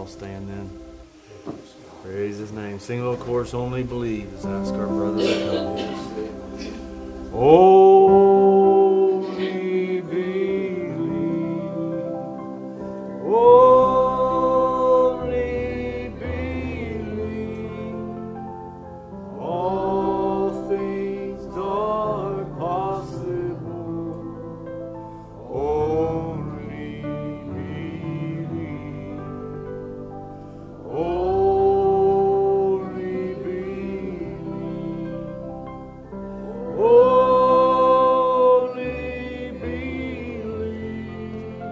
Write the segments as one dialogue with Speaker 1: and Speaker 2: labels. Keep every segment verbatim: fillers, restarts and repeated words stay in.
Speaker 1: all stand then. Praise His name. Sing a little chorus, Only Believe. Let's ask our brother to come with us. Only believe. Only believe. All things are possible. Only believe. Only believe. Only believe.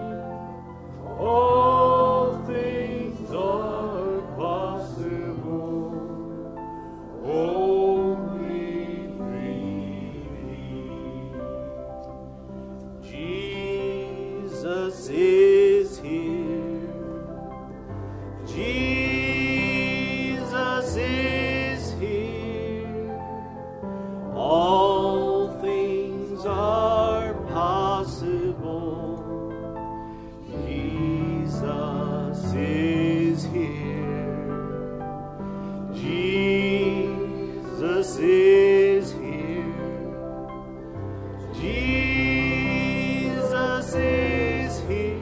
Speaker 1: All things are possible. Only believe. Jesus is here. Jesus is here. All things are possible. Jesus is here. Jesus is here. Jesus is here.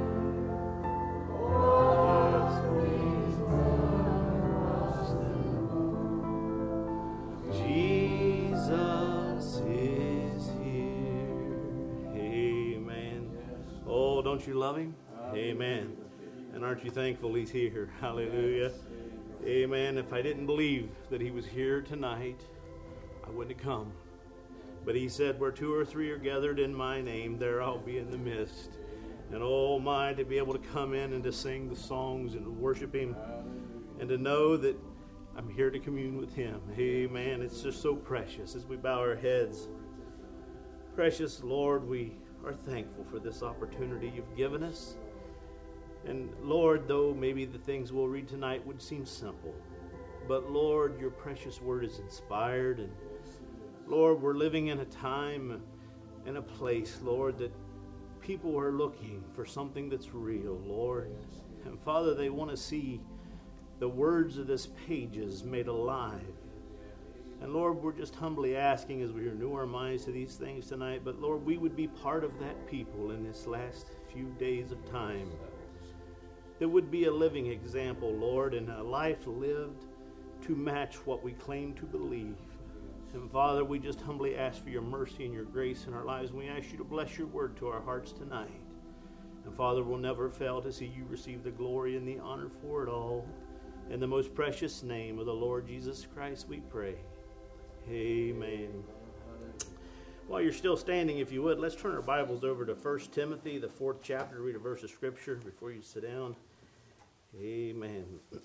Speaker 1: Jesus is here. Amen. Oh, don't you love Him? Amen. And aren't you thankful He's here? Hallelujah. Amen. If I didn't believe that He was here tonight, I wouldn't have come. But He said, where two or three are gathered in my name, there I'll be in the midst. And oh my, to be able to come in and to sing the songs and worship Him and to know that I'm here to commune with Him. Amen. It's just so precious as we bow our heads. Precious Lord, we are thankful for this opportunity You've given us. And Lord, though maybe the things we'll read tonight would seem simple, but Lord, Your precious word is inspired. And Lord, we're living in a time and a place, Lord, that people are looking for something that's real, Lord. And Father, they want to see the words of this pages made alive. And Lord, we're just humbly asking as we renew our minds to these things tonight, but Lord, we would be part of that people in this last few days of time. That would be a living example, Lord, and a life lived to match what we claim to believe. And Father, we just humbly ask for Your mercy and Your grace in our lives. We ask You to bless Your word to our hearts tonight. And Father, we'll never fail to see You receive the glory and the honor for it all. In the most precious name of the Lord Jesus Christ we pray. Amen. While you're still standing, if you would, let's turn our Bibles over to First Timothy, the fourth chapter, to read a verse of Scripture before you sit down. Amen.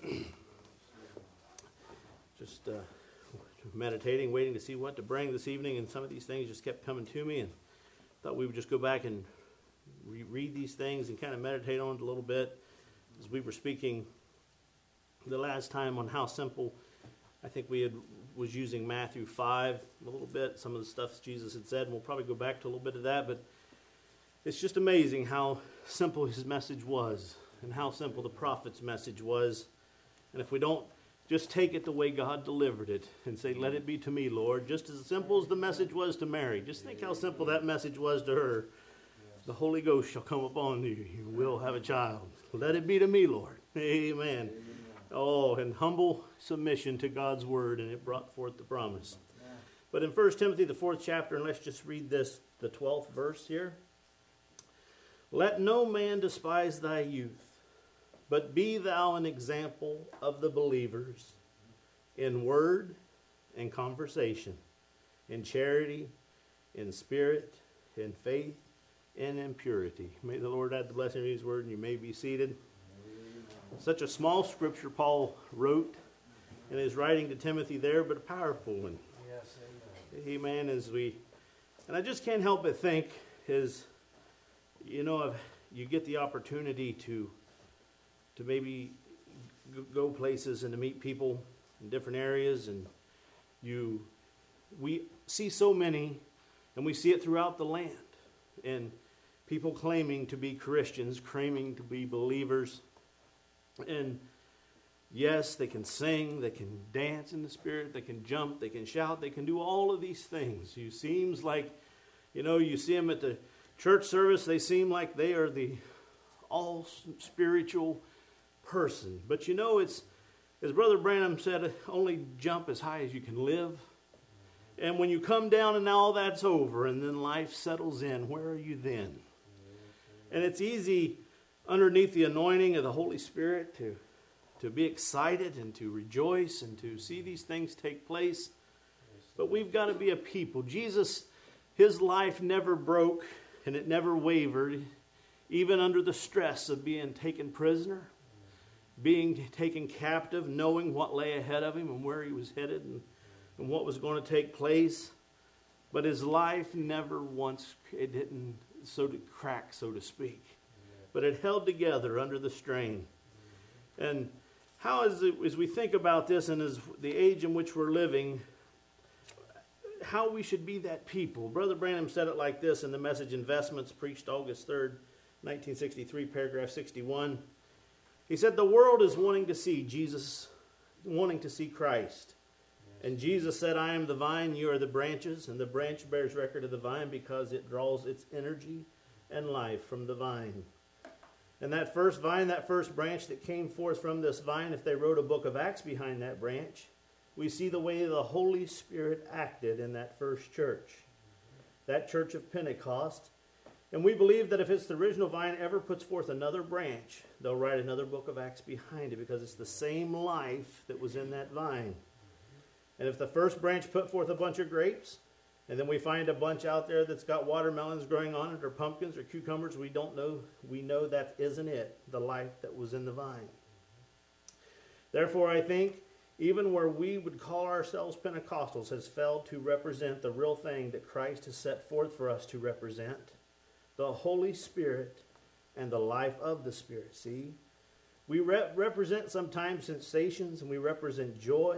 Speaker 1: Just uh, meditating, waiting to see what to bring this evening, and some of these things just kept coming to me, and thought we would just go back and re- read these things and kind of meditate on it a little bit as we were speaking the last time on how simple. I think we had was using Matthew five a little bit, some of the stuff Jesus had said, and we'll probably go back to a little bit of that, but it's just amazing how simple His message was and how simple the prophet's message was. And if we don't just take it the way God delivered it and say, let it be to me, Lord, just as simple as the message was to Mary. Just think how simple that message was to her. The Holy Ghost shall come upon you. You will have a child. Let it be to me, Lord. Amen. Oh, and humble submission to God's word, and it brought forth the promise. But in First Timothy, the fourth chapter, and let's just read this, the twelfth verse here. Let no man despise thy youth, but be thou an example of the believers in word and conversation, in charity, in spirit, in faith, and in purity. May the Lord add the blessing of His word, and you may be seated. Such a small scripture Paul wrote in his writing to Timothy there, but a powerful one.
Speaker 2: Yes, amen.
Speaker 1: Amen. As we, and I just can't help but think is, you know, if you get the opportunity to, to maybe go places and to meet people in different areas, and you, we see so many, and we see it throughout the land, and people claiming to be Christians, claiming to be believers. And yes, they can sing, they can dance in the Spirit, they can jump, they can shout, they can do all of these things. It seems like, you know, you see them at the church service, they seem like they are the all spiritual person. But you know, it's, as Brother Branham said, only jump as high as you can live. And when you come down and all that's over and then life settles in, where are you then? And it's easy underneath the anointing of the Holy Spirit to, to be excited and to rejoice and to see these things take place. But we've got to be a people. Jesus, his life never broke and it never wavered, even under the stress of being taken prisoner, being taken captive, knowing what lay ahead of him and where he was headed and, and what was going to take place. But his life never once, it didn't so to crack, so to speak. But it held together under the strain. And how is it, as we think about this and as the age in which we're living, how we should be that people. Brother Branham said it like this in the message Investments, preached August third, nineteen sixty-three, paragraph sixty-one. He said, the world is wanting to see Jesus, wanting to see Christ. And Jesus said, I am the vine, you are the branches, and the branch bears record of the vine because it draws its energy and life from the vine. And that first vine, that first branch that came forth from this vine, if they wrote a book of Acts behind that branch, we see the way the Holy Spirit acted in that first church, that church of Pentecost. And we believe that if it's the original vine ever puts forth another branch, they'll write another book of Acts behind it because it's the same life that was in that vine. And if the first branch put forth a bunch of grapes, and then we find a bunch out there that's got watermelons growing on it, or pumpkins, or cucumbers, we don't know. We know that isn't it, the life that was in the vine. Therefore, I think, even where we would call ourselves Pentecostals, has failed to represent the real thing that Christ has set forth for us to represent. The Holy Spirit and the life of the Spirit. See? We re- represent sometimes sensations, and we represent joy,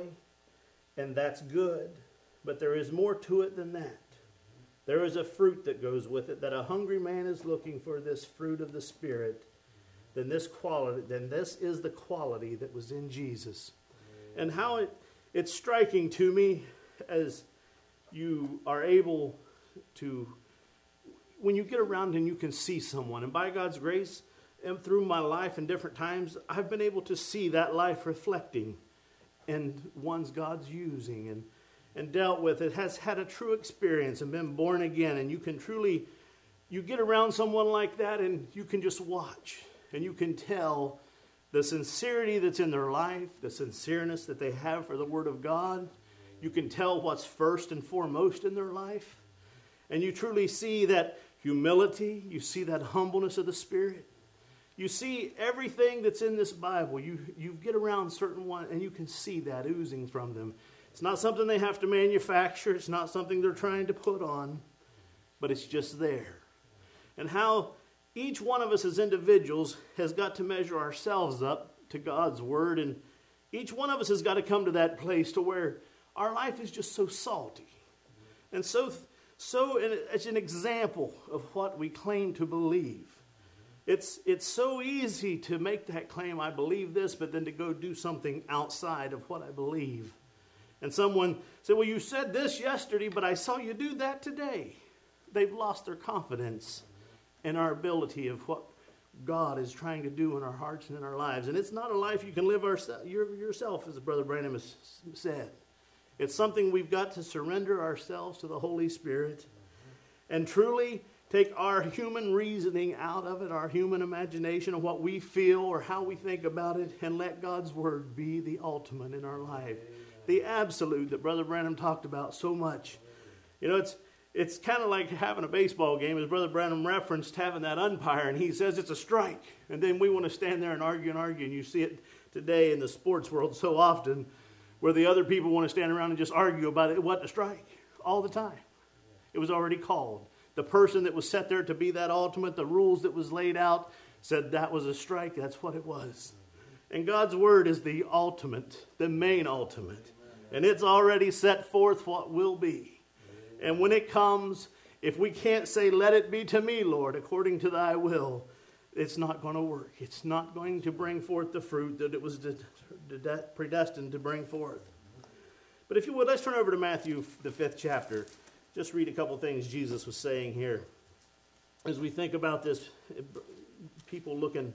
Speaker 1: and that's good. But there is more to it than that. There is a fruit that goes with it, that a hungry man is looking for this fruit of the Spirit. Then this quality, then this is the quality that was in Jesus. And how it, it's striking to me as you are able to, when you get around and you can see someone, and by God's grace, and through my life in different times, I've been able to see that life reflecting in ones God's using and and dealt with it, has had a true experience and been born again. And you can truly, you get around someone like that and you can just watch. And you can tell the sincerity that's in their life, the sincereness that they have for the Word of God. You can tell what's first and foremost in their life. And you truly see that humility. You see that humbleness of the Spirit. You see everything that's in this Bible. You, you get around certain ones and you can see that oozing from them. It's not something they have to manufacture. It's not something they're trying to put on. But it's just there. And how each one of us as individuals has got to measure ourselves up to God's Word. And each one of us has got to come to that place to where our life is just so salty. And so, so it's an example of what we claim to believe. It's, it's so easy to make that claim, I believe this, but then to go do something outside of what I believe. And someone said, well, you said this yesterday, but I saw you do that today. They've lost their confidence in our ability of what God is trying to do in our hearts and in our lives. And it's not a life you can live ourse- yourself, as Brother Branham has said. It's something we've got to surrender ourselves to the Holy Spirit and truly take our human reasoning out of it, our human imagination of what we feel or how we think about it, and let God's Word be the ultimate in our life. The absolute that Brother Branham talked about so much. You know, it's it's kind of like having a baseball game, as Brother Branham referenced, having that umpire, and he says it's a strike. And then we want to stand there and argue and argue, and you see it today in the sports world so often, where the other people want to stand around and just argue about it, what to strike, all the time. It was already called. The person that was set there to be that ultimate, the rules that was laid out, said that was a strike, that's what it was. And God's Word is the ultimate, the main ultimate. And it's already set forth what will be. And when it comes, if we can't say, let it be to me, Lord, according to thy will, it's not going to work. It's not going to bring forth the fruit that it was de- de- predestined to bring forth. But if you would, let's turn over to Matthew, the fifth chapter. Just read a couple things Jesus was saying here. As we think about this, people looking,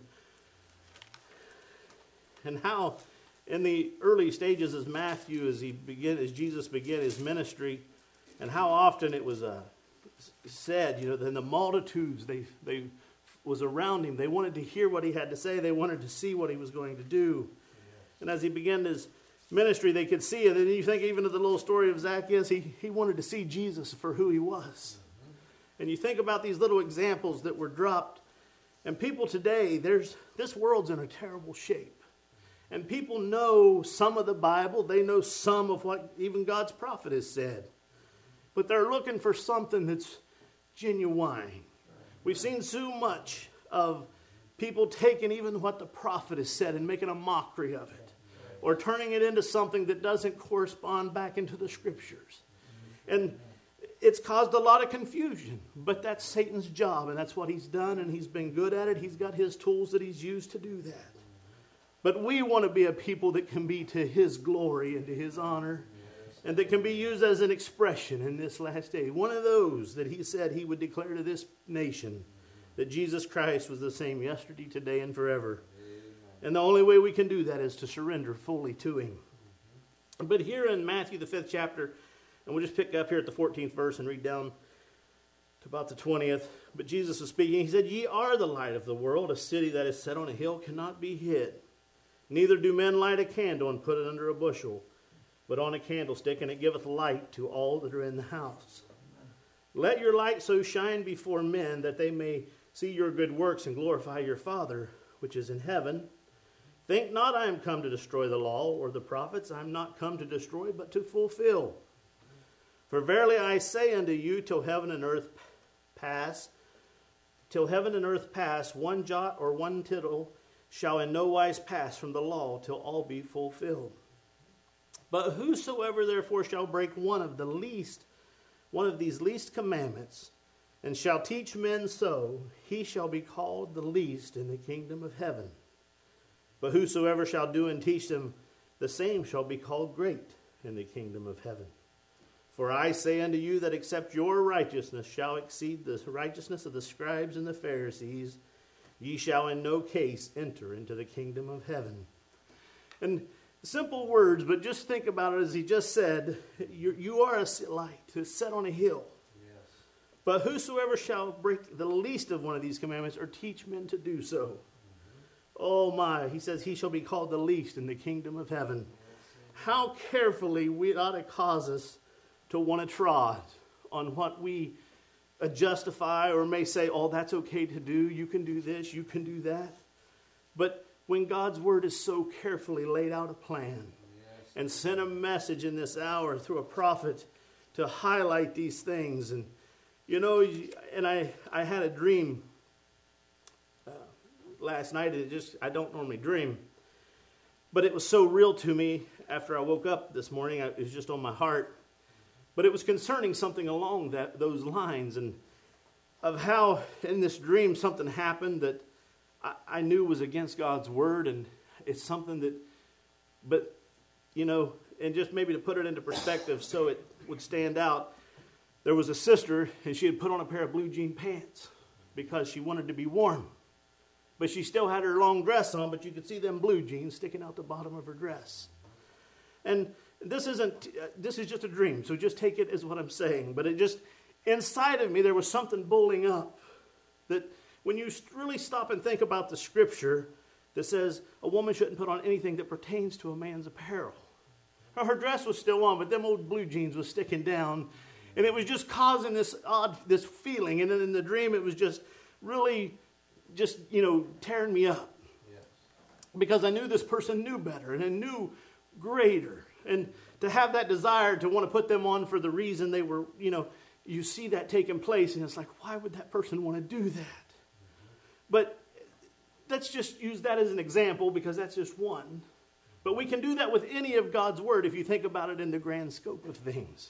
Speaker 1: and how in the early stages as Matthew, as he began, as Jesus began his ministry, and how often it was uh, said, you know, then the multitudes, they they was around him. They wanted to hear what he had to say. They wanted to see what he was going to do. And as he began his ministry, they could see it. And you think even of the little story of Zacchaeus, he, he wanted to see Jesus for who he was. And you think about these little examples that were dropped. And people today, there's this world's in a terrible shape. And people know some of the Bible. They know some of what even God's prophet has said. But they're looking for something that's genuine. We've seen so much of people taking even what the prophet has said and making a mockery of it. Or turning it into something that doesn't correspond back into the Scriptures. And it's caused a lot of confusion. But that's Satan's job, and that's what he's done, and he's been good at it. He's got his tools that he's used to do that. But we want to be a people that can be to his glory and to his honor, and that can be used as an expression in this last day. One of those that he said he would declare to this nation that Jesus Christ was the same yesterday, today, and forever. And the only way we can do that is to surrender fully to him. But here in Matthew, the fifth chapter, and we'll just pick up here at the fourteenth verse and read down to about the twentieth. But Jesus was speaking. He said, "Ye are the light of the world. A city that is set on a hill cannot be hid. Neither do men light a candle and put it under a bushel, but on a candlestick, and it giveth light to all that are in the house. Let your light so shine before men that they may see your good works and glorify your Father which is in heaven. Think not I am come to destroy the law or the prophets. I am not come to destroy, but to fulfill. For verily I say unto you, till heaven and earth pass, till heaven and earth pass, one jot or one tittle shall in no wise pass from the law till all be fulfilled. But whosoever therefore shall break one of the least, one of these least commandments, and shall teach men so, he shall be called the least in the kingdom of heaven. But whosoever shall do and teach them, the same shall be called great in the kingdom of heaven. For I say unto you that except your righteousness shall exceed the righteousness of the scribes and the Pharisees, ye shall in no case enter into the kingdom of heaven." And simple words, but just think about it as he just said, you, you are a light that's set on a hill. Yes. But whosoever shall break the least of one of these commandments or teach men to do so, mm-hmm. oh my, he says he shall be called the least in the kingdom of heaven. Yes. How carefully we ought to cause us to want to trod on what we uh, justify or may say, oh, that's okay to do. You can do this, you can do that. But when God's word is so carefully laid out a plan yes. and sent a message in this hour through a prophet to highlight these things. And, you know, and I, I had a dream uh, last night. It just, I don't normally dream. But it was so real to me after I woke up this morning. I, it was just on my heart. But it was concerning something along that those lines, and of how in this dream something happened that I, I knew was against God's word, and it's something that, but, you know, and just maybe to put it into perspective so it would stand out, there was a sister, and she had put on a pair of blue jean pants because she wanted to be warm. But she still had her long dress on, but you could see them blue jeans sticking out the bottom of her dress. And this isn't, uh, this is just a dream, so just take it as what I'm saying. But it just, inside of me, there was something bubbling up that when you really stop and think about the scripture that says a woman shouldn't put on anything that pertains to a man's apparel. Now, her dress was still on, but them old blue jeans was sticking down. And it was just causing this odd, this feeling. And then in the dream, it was just really just, you know, tearing me up. Yes. Because I knew this person knew better and I knew greater. And to have that desire to want to put them on for the reason they were, you know, you see that taking place. And it's like, why would that person want to do that? But let's just use that as an example because that's just one. But we can do that with any of God's word if you think about it in the grand scope of things.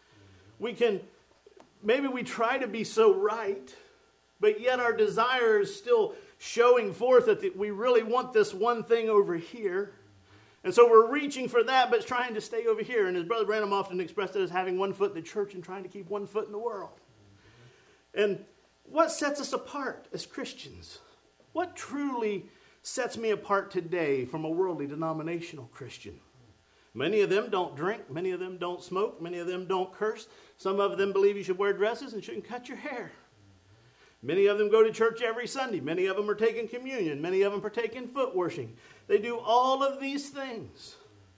Speaker 1: We can, maybe we try to be so right, but yet our desire is still showing forth that we really want this one thing over here. And so we're reaching for that, but trying to stay over here. And as Brother Branham often expressed it as having one foot in the church and trying to keep one foot in the world. And what sets us apart as Christians? What truly sets me apart today from a worldly denominational Christian? Many of them don't drink. Many of them don't smoke. Many of them don't curse. Some of them believe you should wear dresses and shouldn't cut your hair. Many of them go to church every Sunday. Many of them are taking communion. Many of them partake in foot washing. They do all of these things.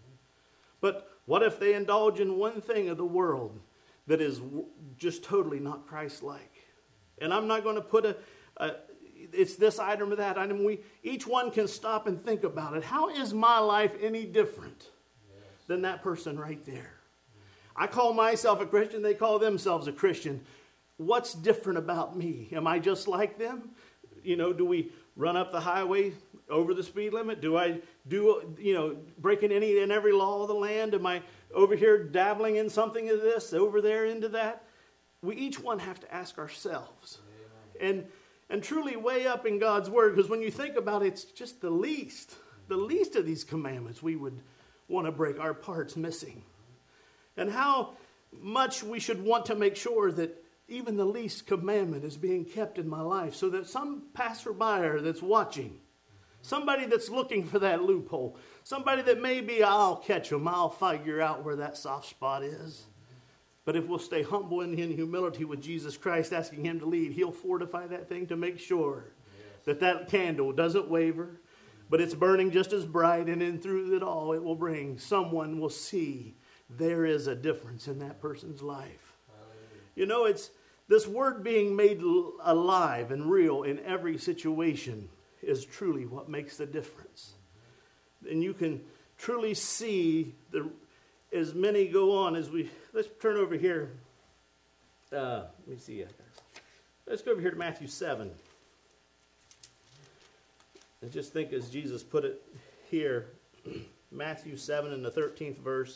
Speaker 1: But what if they indulge in one thing of the world that is just totally not Christ-like? And I'm not going to put a, a it's this item or that item. We, each one can stop and think about it. How is my life any different than that person right there? I call myself a Christian. They call themselves a Christian. What's different about me? Am I just like them? You know, do we run up the highway over the speed limit? Do I do, you know, breaking any and every law of the land? Am I over here dabbling in something of this, over there into that? We each one have to ask ourselves. And and truly weigh up in God's word, because when you think about it, it's just the least, the least of these commandments we would want to break, our parts missing. And how much we should want to make sure that even the least commandment is being kept in my life, so that some passerby that's watching, somebody that's looking for that loophole, somebody that maybe I'll catch them, I'll figure out where that soft spot is. But if we'll stay humble and in humility with Jesus Christ, asking him to lead, he'll fortify that thing to make sure yes. that that candle doesn't waver, but it's burning just as bright, and in through it all it will bring, someone will see there is a difference in that person's life. Hallelujah. You know, it's this word being made alive and real in every situation is truly what makes the difference. Mm-hmm. And you can truly see the as many go on as we, let's turn over here. Uh, let me see. Let's go over here to Matthew seven. And just think as Jesus put it here, Matthew seven in the thirteenth verse.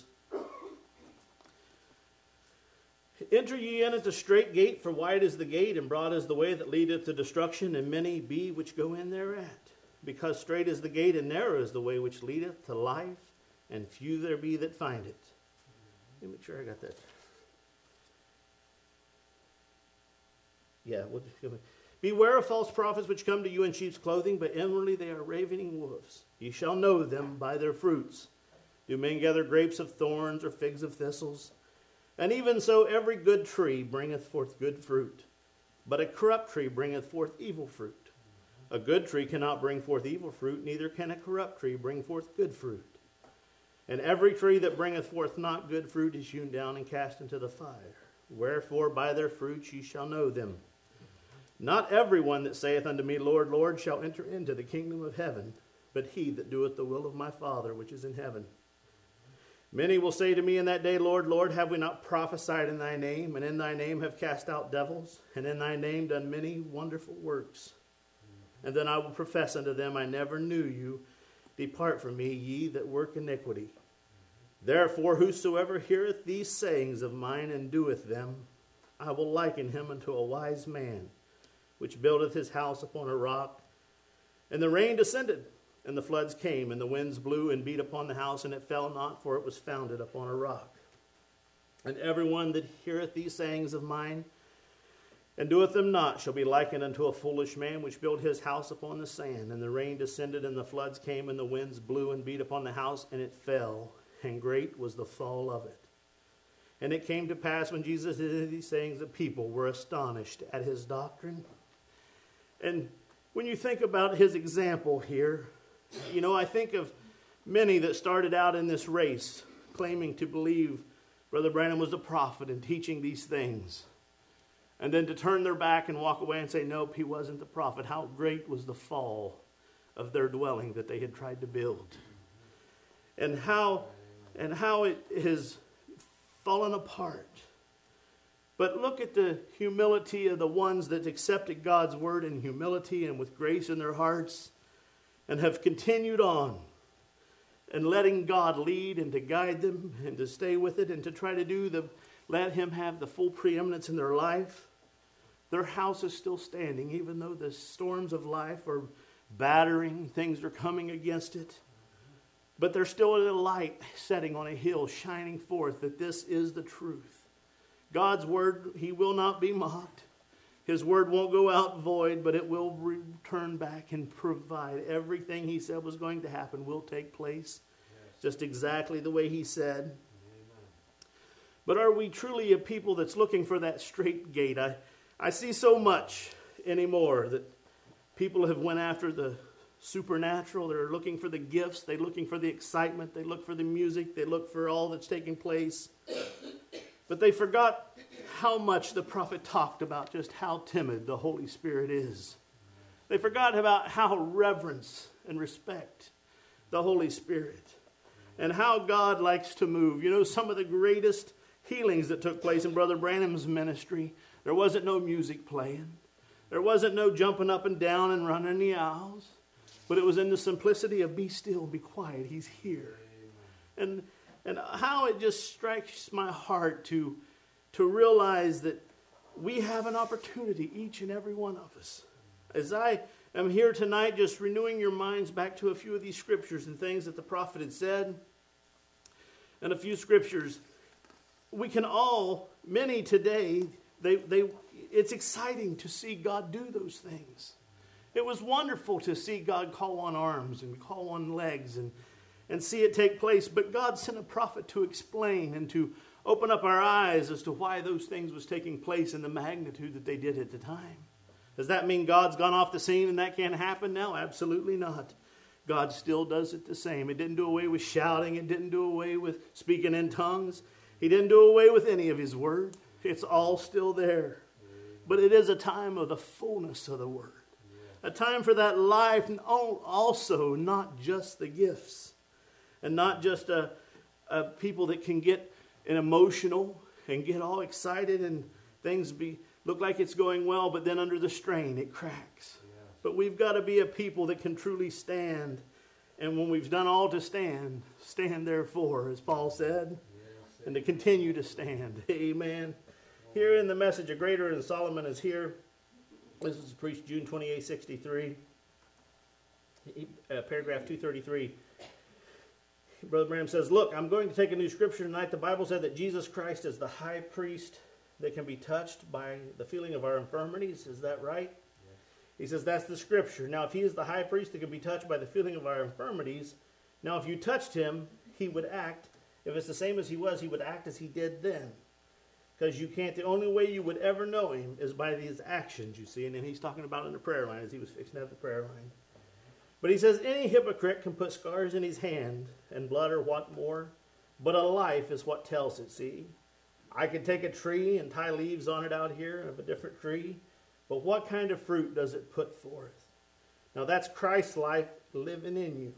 Speaker 1: Enter ye in at the straight gate, for wide is the gate, and broad is the way that leadeth to destruction, and many be which go in thereat. Because straight is the gate, and narrow is the way which leadeth to life, and few there be that find it. Let me make sure I got that. Yeah. We'll just, beware of false prophets which come to you in sheep's clothing, but inwardly they are ravening wolves. Ye shall know them by their fruits. Do men gather grapes of thorns or figs of thistles? And even so every good tree bringeth forth good fruit, but a corrupt tree bringeth forth evil fruit. A good tree cannot bring forth evil fruit, neither can a corrupt tree bring forth good fruit. And every tree that bringeth forth not good fruit is hewn down and cast into the fire. Wherefore by their fruits ye shall know them. Not every one that saith unto me, Lord, Lord, shall enter into the kingdom of heaven, but he that doeth the will of my Father which is in heaven. Many will say to me in that day, Lord, Lord, have we not prophesied in thy name, and in thy name have cast out devils, and in thy name done many wonderful works? And then I will profess unto them, I never knew you. Depart from me, ye that work iniquity. Therefore, whosoever heareth these sayings of mine and doeth them, I will liken him unto a wise man, which buildeth his house upon a rock. And the rain descended, and the floods came, and the winds blew and beat upon the house, and it fell not, for it was founded upon a rock. And everyone that heareth these sayings of mine, and doeth them not, shall be likened unto a foolish man which built his house upon the sand. And the rain descended, and the floods came, and the winds blew and beat upon the house, and it fell, and great was the fall of it. And it came to pass when Jesus did these sayings, the people were astonished at his doctrine. And when you think about his example here, you know, I think of many that started out in this race claiming to believe Brother Branham was a prophet and teaching these things. And then to turn their back and walk away and say, nope, he wasn't the prophet. How great was the fall of their dwelling that they had tried to build. And how, and how it has fallen apart. But look at the humility of the ones that accepted God's word in humility and with grace in their hearts and have continued on and letting God lead and to guide them and to stay with it and to try to do the, let him have the full preeminence in their life. Their house is still standing, even though the storms of life are battering, things are coming against it. But there's still a light setting on a hill, shining forth that this is the truth. God's word, he will not be mocked. His word won't go out void, but it will return back and provide. Everything he said was going to happen will take place, yes, just exactly the way he said. Amen. But are we truly a people that's looking for that straight gate? I, I see so much anymore that people have went after the supernatural. They're looking for the gifts. They're looking for the excitement. They look for the music. They look for all that's taking place. But they forgot how much the prophet talked about just how timid the Holy Spirit is. They forgot about how reverence and respect the Holy Spirit and how God likes to move. You know, some of the greatest healings that took place in Brother Branham's ministry, there wasn't no music playing. There wasn't no jumping up and down and running the aisles. But it was in the simplicity of be still, be quiet. He's here. And and how it just strikes my heart to, to realize that we have an opportunity, each and every one of us. As I am here tonight, just renewing your minds back to a few of these scriptures and things that the prophet had said, and a few scriptures, we can all, many today, they they it's exciting to see God do those things. It was wonderful to see God call on arms and call on legs and, and see it take place. But God sent a prophet to explain and to open up our eyes as to why those things was taking place in the magnitude that they did at the time. Does that mean God's gone off the scene and that can't happen now? Absolutely not. God still does it the same. It didn't do away with shouting. It didn't do away with speaking in tongues. He didn't do away with any of his word. It's all still there. But it is a time of the fullness of the word. A time for that life, and also not just the gifts. And not just a, a people that can get an emotional and get all excited and things be look like it's going well, but then under the strain it cracks. Yeah. But we've got to be a people that can truly stand. And when we've done all to stand, stand therefore, as Paul said, yeah, and to continue to stand. Amen. Here in the message, a greater than Solomon is here. This was preached June twenty-eighth, sixty-three. Uh, paragraph two thirty-three. Brother Branham says, look, I'm going to take a new scripture tonight. The Bible said that Jesus Christ is the high priest that can be touched by the feeling of our infirmities. Is that right? Yes. He says that's the scripture. Now, if he is the high priest that can be touched by the feeling of our infirmities, now if you touched him, he would act. If it's the same as he was, he would act as he did then. Because you can't, the only way you would ever know him is by these actions, you see. And then he's talking about in the prayer line as he was fixing to have the prayer line. But he says, any hypocrite can put scars in his hand and blood or what more, but a life is what tells it, see. I could take a tree and tie leaves on it out here of a different tree, but what kind of fruit does it put forth? Now that's Christ's life living in you.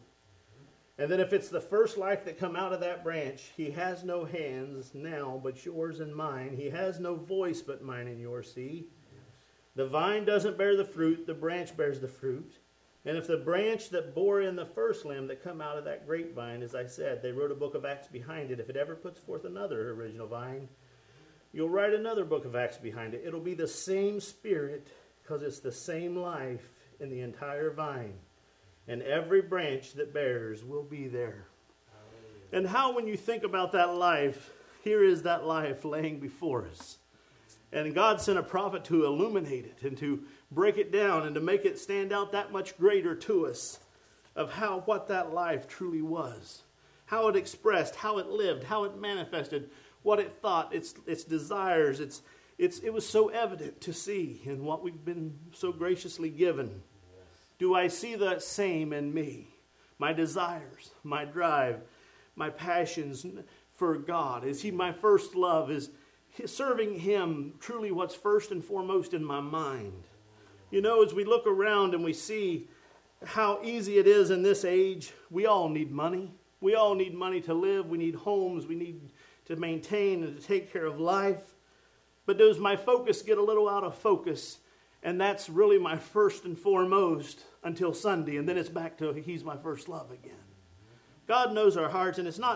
Speaker 1: And then if it's the first life that come out of that branch, he has no hands now but yours and mine. He has no voice but mine and yours, see. The vine doesn't bear the fruit, the branch bears the fruit. And if the branch that bore in the first limb that come out of that grapevine, as I said, they wrote a book of Acts behind it. If it ever puts forth another original vine, you'll write another book of Acts behind it. It'll be the same spirit because it's the same life in the entire vine. And every branch that bears will be there. Hallelujah. And how, when you think about that life, here is that life laying before us. And God sent a prophet to illuminate it and to break it down and to make it stand out that much greater to us of how what that life truly was. How it expressed, how it lived, how it manifested, what it thought, its its desires. Its, its, it was so evident to see in what we've been so graciously given. Do I see the same in me? My desires, my drive, my passions for God. Is he my first love? Is serving him truly what's first and foremost in my mind? You know, as we look around and we see how easy it is in this age, we all need money. We all need money to live. We need homes. We need to maintain and to take care of life. But does my focus get a little out of focus? And that's really my first and foremost until Sunday. And then it's back to he's my first love again. God knows our hearts. And it's not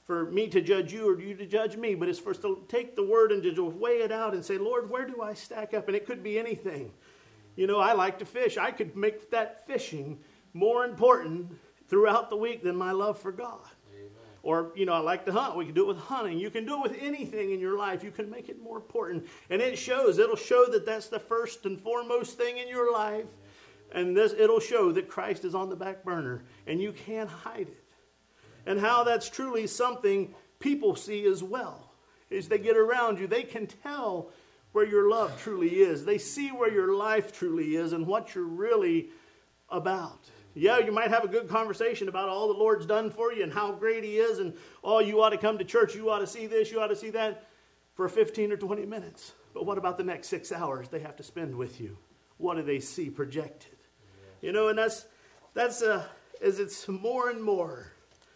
Speaker 1: for me to judge you or you to judge me, but it's for us to take the word and to weigh it out and say, Lord, where do I stack up? And it could be anything. You know, I like to fish. I could make that fishing more important throughout the week than my love for God. Amen. Or, you know, I like to hunt. We can do it with hunting. You can do it with anything in your life. You can make it more important. And it shows. It'll show that that's the first and foremost thing in your life. And this, it'll show that Christ is on the back burner. And you can't hide it. And how that's truly something people see as well. As they get around you, they can tell where your love truly is. They see where your life truly is and what you're really about. Yeah, you might have a good conversation about all the Lord's done for you and how great He is and, oh, you ought to come to church, you ought to see this, you ought to see that for fifteen or twenty minutes. But what about the next six hours they have to spend with you? What do they see projected? You know, and that's, that's uh, as it's more and more.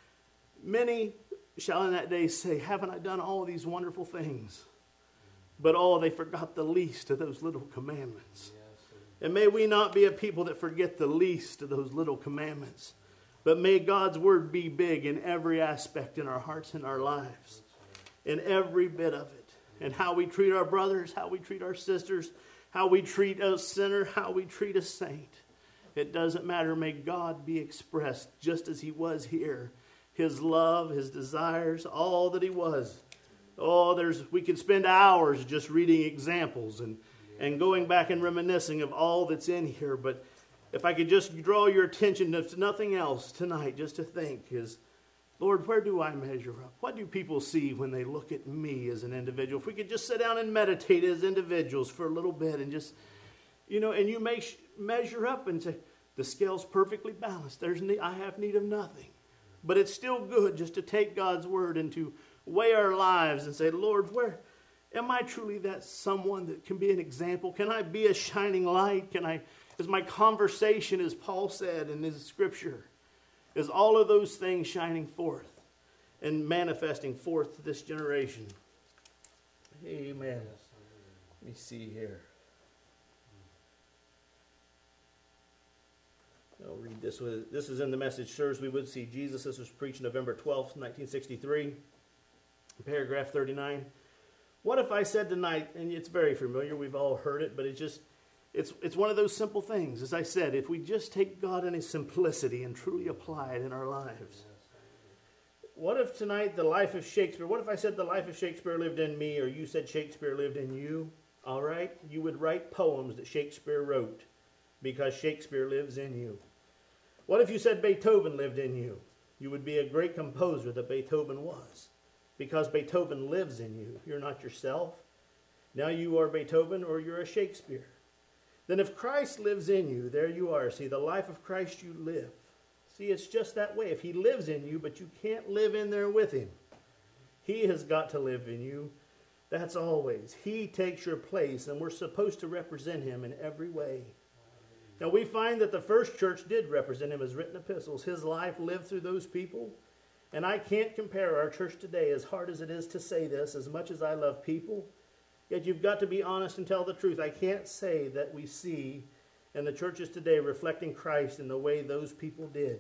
Speaker 1: Many shall in that day say, haven't I done all these wonderful things? But oh, they forgot the least of those little commandments. And may we not be a people that forget the least of those little commandments. But may God's word be big in every aspect in our hearts and our lives. In every bit of it. And how we treat our brothers, how we treat our sisters, how we treat a sinner, how we treat a saint. It doesn't matter. May God be expressed just as He was here. His love, His desires, all that He was. Oh, there's we could spend hours just reading examples and, and going back and reminiscing of all that's in here. But if I could just draw your attention to nothing else tonight, just to think is, Lord, where do I measure up? What do people see when they look at me as an individual? If we could just sit down and meditate as individuals for a little bit and just, you know, and you make, measure up and say, the scale's perfectly balanced. There's need, I have need of nothing. But it's still good just to take God's word and to weigh our lives and say, Lord, where am I truly that someone that can be an example? Can I be a shining light? Can I, is my conversation, as Paul said in his scripture, is all of those things shining forth and manifesting forth to this generation? Amen. Let me see here. I'll read this. This is in the Message, Sirs We Would See Jesus. This was preached November twelfth, nineteen sixty-three. Paragraph thirty-nine. What if I said tonight, and it's very familiar, we've all heard it, but it's just, it's it's one of those simple things. As I said, if we just take God in His simplicity and truly apply it in our lives. What if tonight the life of Shakespeare, what if I said the life of Shakespeare lived in me, or you said Shakespeare lived in you? All right? You would write poems that Shakespeare wrote because Shakespeare lives in you. What if you said Beethoven lived in you? You would be a great composer that Beethoven was. Because Beethoven lives in you. You're not yourself. Now you are Beethoven or you're a Shakespeare. Then if Christ lives in you, there you are. See, the life of Christ you live. See, it's just that way. If He lives in you, but you can't live in there with Him. He has got to live in you. That's always. He takes your place, and we're supposed to represent Him in every way. Now we find that the first church did represent Him as written epistles. His life lived through those people. And I can't compare our church today, as hard as it is to say this, as much as I love people. Yet you've got to be honest and tell the truth. I can't say that we see in the churches today reflecting Christ in the way those people did.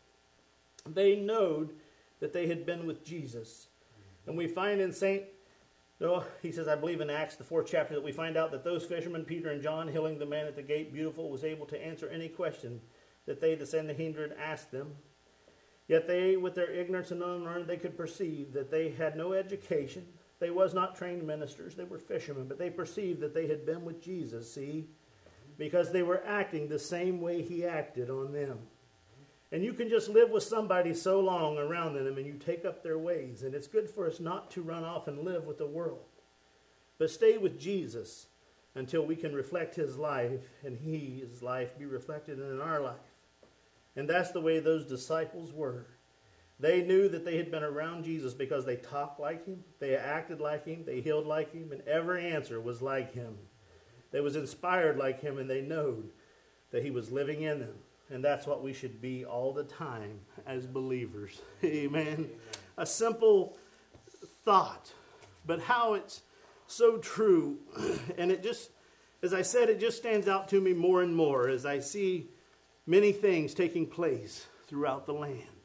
Speaker 1: They knowed that they had been with Jesus. And we find in Saint No, he says, I believe in Acts, the fourth chapter, that we find out that those fishermen, Peter and John, healing the man at the gate, beautiful, was able to answer any question that they, the Sanhedrin, asked them. Yet they, with their ignorance and unlearned, they could perceive that they had no education. They was not trained ministers. They were fishermen, but they perceived that they had been with Jesus, see, because they were acting the same way He acted on them. And you can just live with somebody so long around them and you take up their ways. And it's good for us not to run off and live with the world. But stay with Jesus until we can reflect His life and His life be reflected in our life. And that's the way those disciples were. They knew that they had been around Jesus because they talked like Him, they acted like Him, they healed like Him, and every answer was like Him. They was inspired like Him, and they knowed that He was living in them. And that's what we should be all the time as believers. Amen. Amen. A simple thought, but how it's so true. And it just, as I said, it just stands out to me more and more as I see many things taking place throughout the land.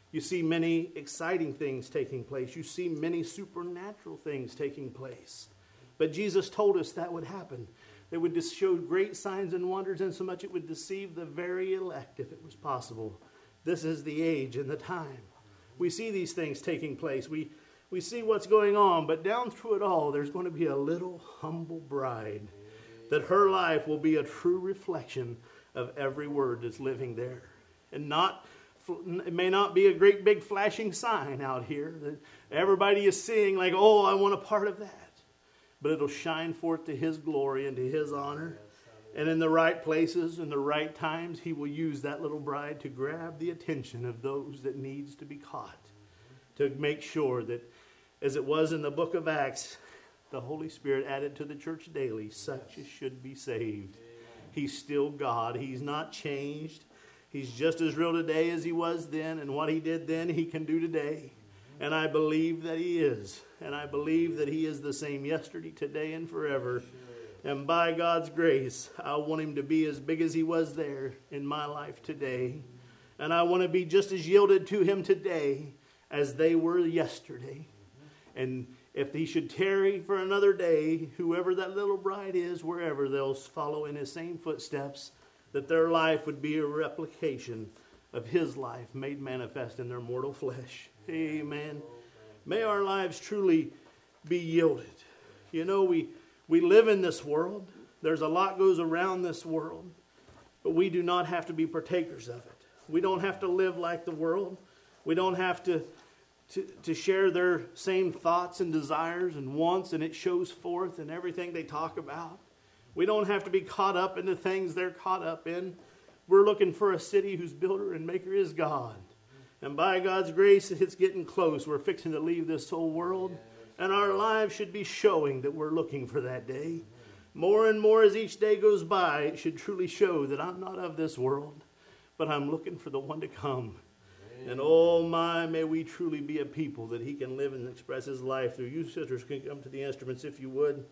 Speaker 1: You see many exciting things taking place. You see many supernatural things taking place. But Jesus told us that would happen. They would just show great signs and wonders, and so much it would deceive the very elect if it was possible. This is the age and the time. We see these things taking place. We, we see what's going on, but down through it all, there's going to be a little humble bride that her life will be a true reflection of every word that's living there. And not, it may not be a great big flashing sign out here that everybody is seeing like, oh, I want a part of that. But it'll shine forth to His glory and to His honor. And in the right places, in the right times, He will use that little bride to grab the attention of those that needs to be caught. To make sure that, as it was in the book of Acts, the Holy Spirit added to the church daily, such as should be saved. He's still God. He's not changed. He's just as real today as He was then. And what He did then, He can do today. And I believe that He is. And I believe that He is the same yesterday, today, and forever. And by God's grace, I want Him to be as big as He was there in my life today. And I want to be just as yielded to Him today as they were yesterday. And if He should tarry for another day, whoever that little bride is, wherever, they'll follow in His same footsteps, that their life would be a replication of His life made manifest in their mortal flesh. Amen. May our lives truly be yielded. You know, we, we live in this world. There's a lot goes around this world. But we do not have to be partakers of it. We don't have to live like the world. We don't have to, to, to share their same thoughts and desires and wants, and it shows forth in everything they talk about. We don't have to be caught up in the things they're caught up in. We're looking for a city whose builder and maker is God. And by God's grace, it's getting close. We're fixing to leave this whole world. And our lives should be showing that we're looking for that day. More and more as each day goes by, it should truly show that I'm not of this world, but I'm looking for the one to come. And oh my, may we truly be a people that He can live and express His life through. You sisters can come to the instruments if you would.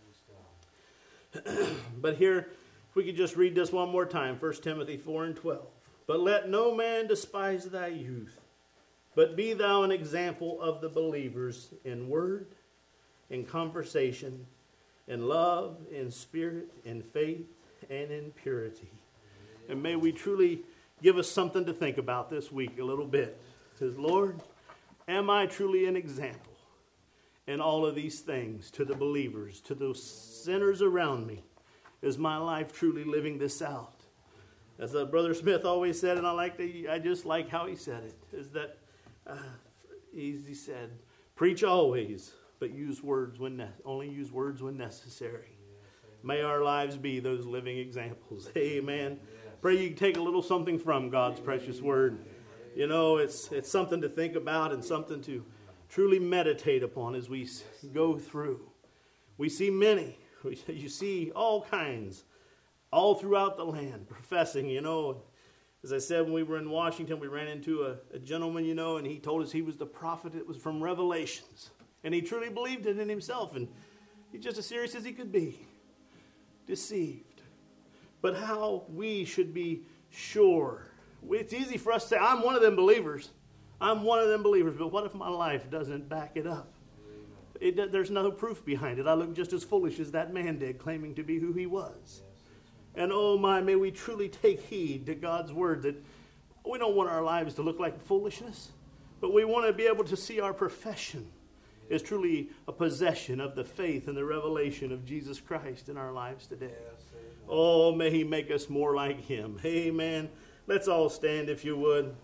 Speaker 1: But here, if we could just read this one more time, First Timothy four and twelve. But let no man despise thy youth, but be thou an example of the believers in word, in conversation, in love, in spirit, in faith, and in purity. And may we truly give us something to think about this week a little bit. It says, Lord, am I truly an example in all of these things to the believers, to those sinners around me? Is my life truly living this out? As uh, Brother Smith always said, and I like the, I just like how he said it, is that uh, he, he said, preach always, but use words when ne- only use words when necessary. Yes, may our lives be those living examples. Amen. Yes. Pray you take a little something from God's precious word. You know, it's it's something to think about and something to truly meditate upon as we go through. We see many. You see all kinds. All throughout the land, professing, you know. As I said, when we were in Washington, we ran into a, a gentleman, you know, and he told us he was the prophet. It was from Revelations. And he truly believed it in himself. And he's just as serious as he could be. Deceived. But how we should be sure. It's easy for us to say, I'm one of them believers. I'm one of them believers. But what if my life doesn't back it up? It, there's no proof behind it. I look just as foolish as that man did, claiming to be who he was. And oh my, may we truly take heed to God's word that we don't want our lives to look like foolishness, but we want to be able to see our profession is truly a possession of the faith and the revelation of Jesus Christ in our lives today. Oh, may He make us more like Him. Amen. Let's all stand if you would.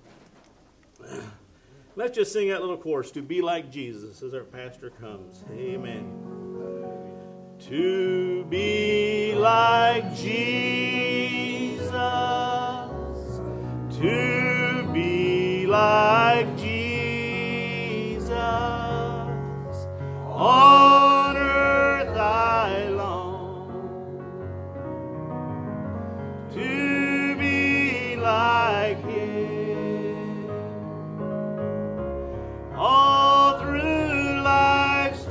Speaker 1: Let's just sing that little chorus, to be like Jesus, as our pastor comes. Amen. To be like Jesus, to be like Jesus, on earth I long, to be like Him, all through life's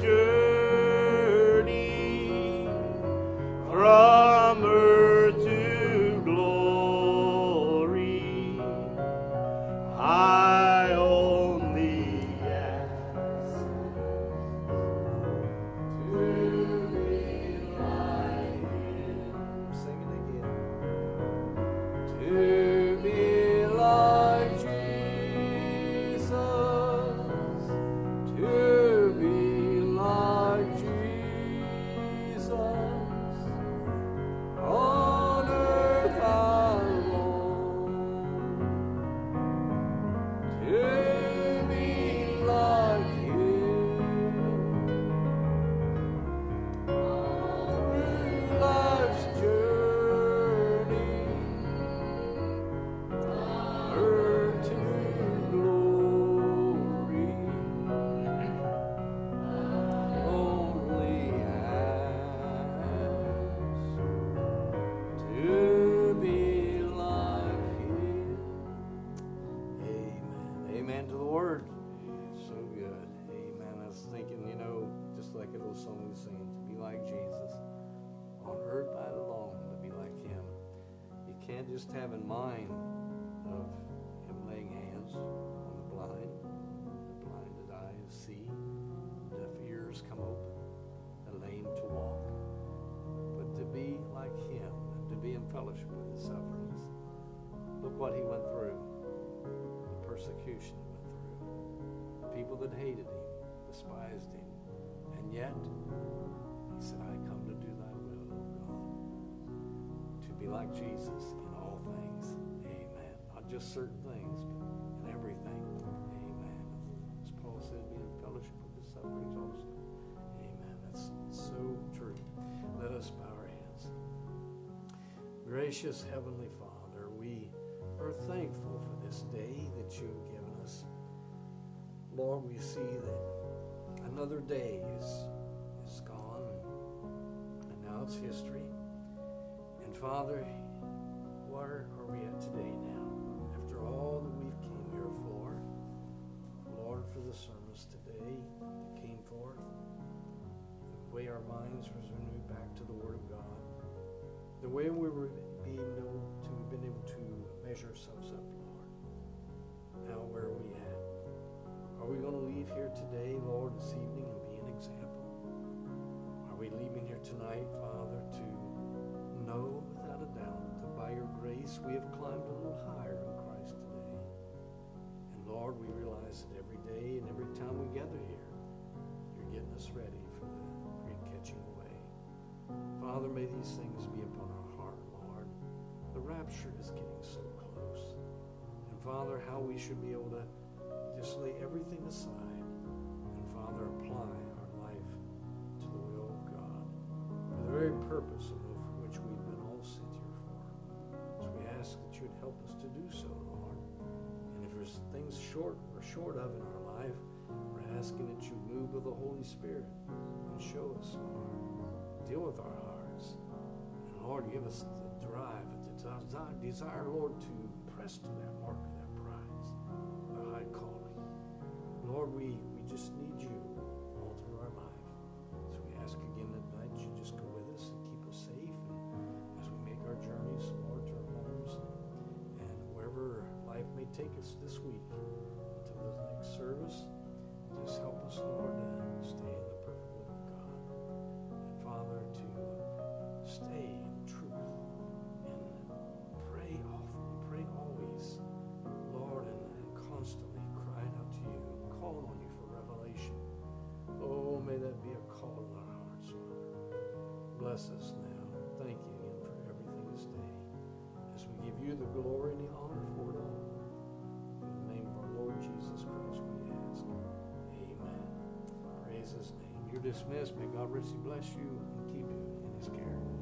Speaker 1: journey, from earth to glory, I
Speaker 2: can't just have in mind of him laying hands on the blind, the blinded eyes see, deaf ears come open, the lame to walk, but to be like him, to be in fellowship with his sufferings. Look what he went through, the persecution he went through, the people that hated him, despised him, and yet he said, I come to do thy will, O God, to be like Jesus in all things. Amen. Not just certain things, but in everything. Amen. As Paul said, be in fellowship with his sufferings also. Amen. That's so true. Let us bow our heads. Gracious Heavenly Father, we are thankful for this day that you've given us. Lord, we see that another day is, is gone, and now it's history. And Father, where are we at today now? After all that we've came here for, Lord, for the service today that came forth, the way our minds was renewed back to the Word of God, the way we were being able to, been able to measure ourselves up, Lord. Now, where are we at? Are we going to leave here today, Lord, this evening and be an example? Are we leaving here tonight, Father, to know without a doubt that by your grace we have climbed a little higher in Christ today? And Lord, we realize that every day and every time we gather here, you're getting us ready for the great catching away. Father, may these things be upon our heart, Lord. The rapture is getting so close. And Father, how we should be able to just lay everything aside and, Father, apply our life to the will of God for the very purpose of for which we've been all sent here for. So we ask that you'd help us to do so, Lord. And if there's things short or short of in our life, we're asking that you move with the Holy Spirit and show us, Lord. Deal with our hearts. And Lord, give us the drive, the desire, Lord, to press to that mark of that prize, the high calling. Lord, we, we just need you all through our life. So we ask again that night you just go with us and keep us safe. And as we make our journeys, Lord, to our homes and, and wherever life may take us this week until the next service, just help us, Lord, to stay in the perfect will of God. And Father, to stay in truth and pray often, pray always, Lord, and, and constantly crying out to you, calling on you for revelation. Oh, may that be a call in our hearts, Lord. Bless us now. Thank you again for everything this day. As we give you the glory and the honor for it all. In the name of our Lord Jesus Christ, we ask. Amen. Praise his name. You're dismissed. May God richly bless you and keep you in his care.